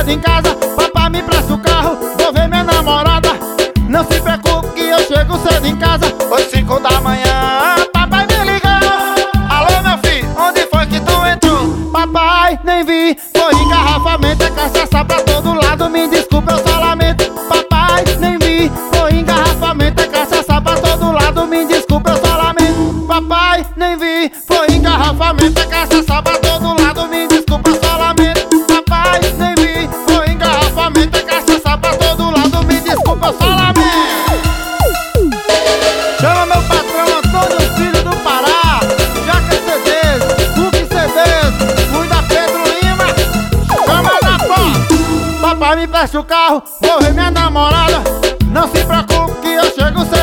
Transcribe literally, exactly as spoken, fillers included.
cedo em casa. Papai, me presta o carro, vou ver minha namorada. Não se preocupe que eu chego cedo em casa. Hoje cinco da manhã, papai me ligou. Alô, meu filho, onde foi que tu entrou? Papai, nem vi, foi engarrafamento, é cachaça pra todo lado. Me desculpa, eu só lamento. Papai, nem vi, foi engarrafamento, é cachaça pra todo lado. Me desculpa, eu só lamento. Papai, nem vi, foi engarrafamento, é cachaça pra todo lado. Me desculpa, eu só lamento. Papai, nem vi, foi engarrafamento, é cachaça pra todo lado. Me desculpa, eu só lamento. Chama meu patrão Antônio Filho do Pará, Jaca C Ds, Hulk C Ds, cuida Pedro Lima, chama na porta. Papai, me presta o carro, vou ver minha namorada. Não se preocupe que eu chego cedo